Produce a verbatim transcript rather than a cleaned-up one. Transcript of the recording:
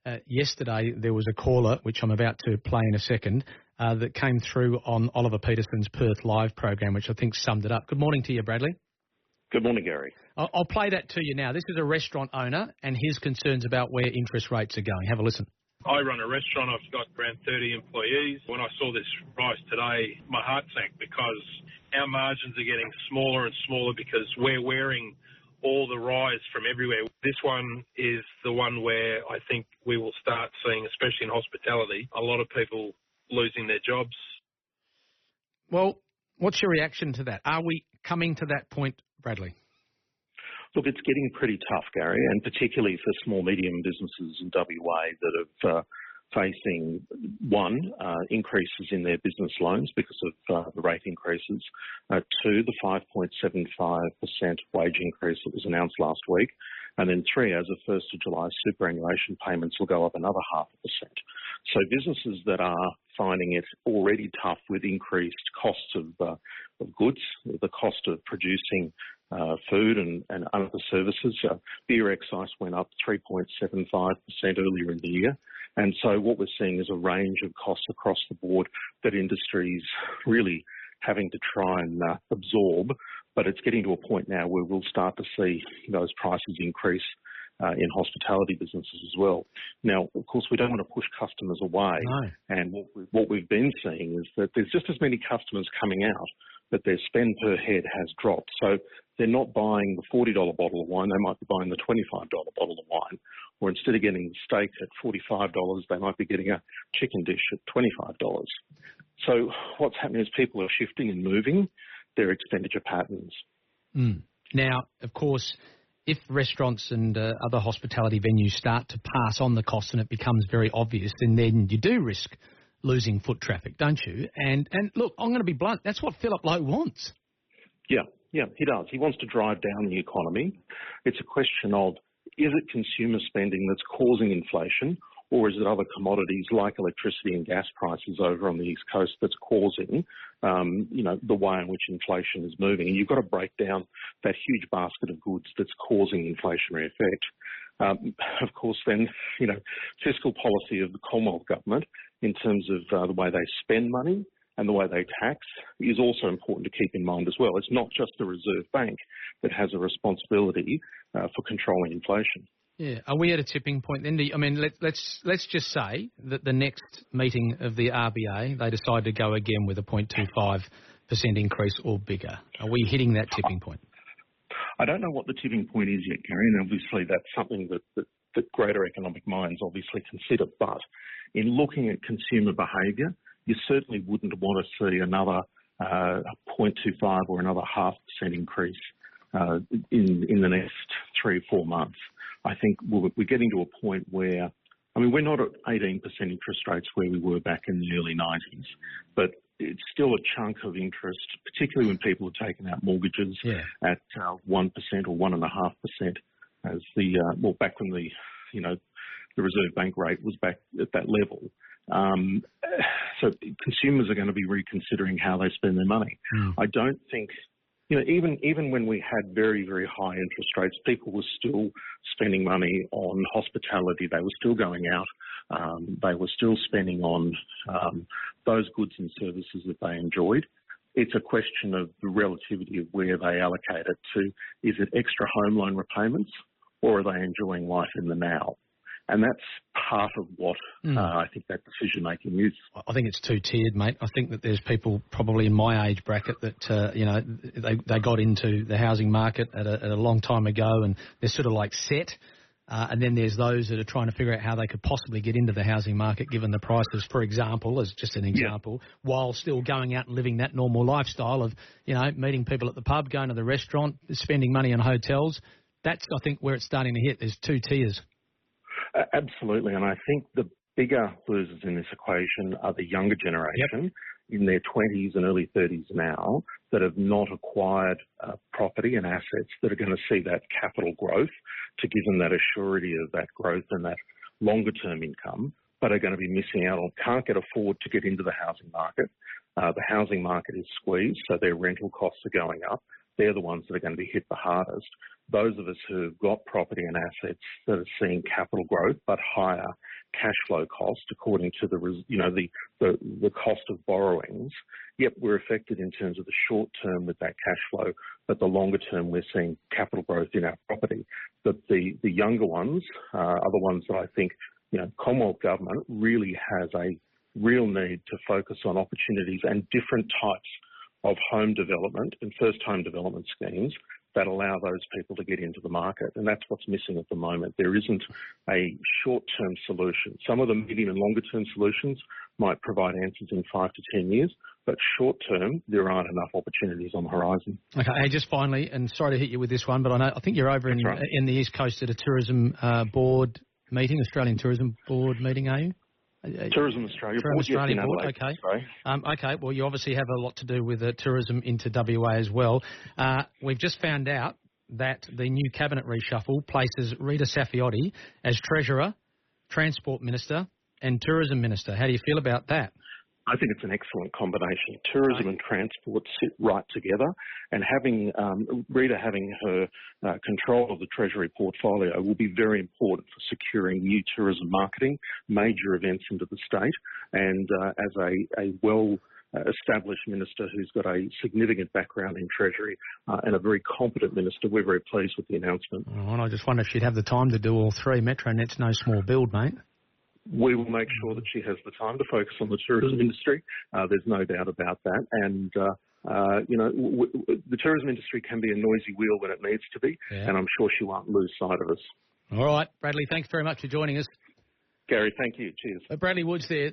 uh, yesterday there was a caller, which I'm about to play in a second, uh, that came through on Oliver Peterson's Perth Live program, which I think summed it up. Good morning to you, Bradley. Good morning, Gary. I'll, I'll play that to you now. This is a restaurant owner and his concerns about where interest rates are going. Have a listen. I run a restaurant. I've got around thirty employees. When I saw this rise today, my heart sank because our margins are getting smaller and smaller because we're wearing all the rise from everywhere. This one is the one where I think we will start seeing, especially in hospitality, a lot of people losing their jobs. Well, what's your reaction to that? Are we coming to that point, Bradley? Look, it's getting pretty tough, Gary, and particularly for small, medium businesses in W A that are uh, facing, one, uh, increases in their business loans because of uh, the rate increases, uh, two, the five point seven five percent wage increase that was announced last week, and then three, as of first of July, superannuation payments will go up another half a percent. So businesses that are finding it already tough with increased costs of, uh, of goods, the cost of producing uh, food and, and other services. Uh, beer excise went up three point seven five percent earlier in the year. And so what we're seeing is a range of costs across the board that industries really having to try and uh, absorb. But it's getting to a point now where we'll start to see those prices increase uh, in hospitality businesses as well. Now, of course, we don't want to push customers away. No. And what, we, what we've been seeing is that there's just as many customers coming out, but their spend per head has dropped. So they're not buying the forty dollars bottle of wine, they might be buying the twenty-five dollars bottle of wine. Or instead of getting the steak at forty-five dollars, they might be getting a chicken dish at twenty-five dollars. So what's happening is people are shifting and moving their expenditure patterns. Mm. Now, of course, if restaurants and uh, other hospitality venues start to pass on the cost and it becomes very obvious, then, then you do risk losing foot traffic, don't you? And, and look, I'm going to be blunt, that's what Philip Lowe wants. Yeah, yeah, he does. He wants to drive down the economy. It's a question of, is it consumer spending that's causing inflation, or is it other commodities like electricity and gas prices over on the East Coast that's causing, um, you know, the way in which inflation is moving? And you've got to break down that huge basket of goods that's causing inflationary effect. Um, of course, then, you know, fiscal policy of the Commonwealth Government in terms of uh, the way they spend money and the way they tax is also important to keep in mind as well. It's not just the Reserve Bank that has a responsibility uh, for controlling inflation. Yeah, are we at a tipping point then? I mean, let, let's let's just say that the next meeting of the R B A, they decide to go again with a zero point two five percent increase or bigger. Are we hitting that tipping point? I don't know what the tipping point is yet, Gary, and obviously that's something that, that, that greater economic minds obviously consider. But in looking at consumer behaviour, you certainly wouldn't want to see another uh, zero point two five or another half percent increase uh, in in the next three or four months. I think we're, we're getting to a point where, I mean, we're not at eighteen percent interest rates where we were back in the early nineties, but it's still a chunk of interest, particularly when people are taking out mortgages yeah. at uh, one percent or one point five percent as the, uh, well, back when the, you know, the Reserve Bank rate was back at that level. Um, so consumers are going to be reconsidering how they spend their money. Mm. I don't think, you know, even even when we had very, very high interest rates, people were still spending money on hospitality. They were still going out. Um, they were still spending on um, those goods and services that they enjoyed. It's a question of the relativity of where they allocate it to. Is it extra home loan repayments, or are they enjoying life in the now? And that's part of what mm. uh, I think that decision-making is. I think it's two-tiered, mate. I think that there's people probably in my age bracket that, uh, you know, they, they got into the housing market at a, at a long time ago and they're sort of like set. Uh, and then there's those that are trying to figure out how they could possibly get into the housing market given the prices, for example, as just an example, yeah. while still going out and living that normal lifestyle of, you know, meeting people at the pub, going to the restaurant, spending money on hotels. That's, I think, where it's starting to hit. There's two tiers. Uh, absolutely, and I think the bigger losers in this equation are the younger generation yep. in their twenties and early thirties now that have not acquired uh, property and assets that are going to see that capital growth to give them that assurity of that growth and that longer-term income, but are going to be missing out on, can't get afford to get into the housing market. Uh, the housing market is squeezed, so their rental costs are going up. They're the ones that are going to be hit the hardest. Those of us who've got property and assets that are seeing capital growth but higher cash flow cost according to the, you know, the, the, the cost of borrowings. Yep, we're affected in terms of the short term with that cash flow, but the longer term we're seeing capital growth in our property. But the, the younger ones uh, are the ones that I think, you know, Commonwealth Government really has a real need to focus on opportunities and different types of home development and first home development schemes that allow those people to get into the market. And that's what's missing at the moment. There isn't a short-term solution. Some of the medium and longer-term solutions might provide answers in five to ten years, but short-term, there aren't enough opportunities on the horizon. Okay, hey, just finally, and sorry to hit you with this one, but I know I think you're over in, right. in the East Coast at a tourism uh, board meeting, Australian Tourism Board meeting, are you? Tourism Australia Tourism Board, Australia yes, Board, okay. Um, okay, well, you obviously have a lot to do with uh, tourism into W A as well. Uh, we've just found out that the new cabinet reshuffle places Rita Saffioti as Treasurer, Transport Minister and Tourism Minister. How do you feel about that? I think it's an excellent combination. Tourism and transport sit right together, and having um, Rita having her uh, control of the Treasury portfolio will be very important for securing new tourism marketing, major events into the state, and uh, as a, a well uh, established minister who's got a significant background in Treasury uh, and a very competent minister, we're very pleased with the announcement. Oh, and I just wonder if she'd have the time to do all three. Metronet's no small build, mate. We will make sure that she has the time to focus on the tourism industry. Uh, there's no doubt about that. And, uh, uh, you know, w- w- the tourism industry can be a noisy wheel when it needs to be, yeah. and I'm sure she won't lose sight of us. All right, Bradley, thanks very much for joining us. Gary, thank you. Cheers. Uh, Bradley Woods there.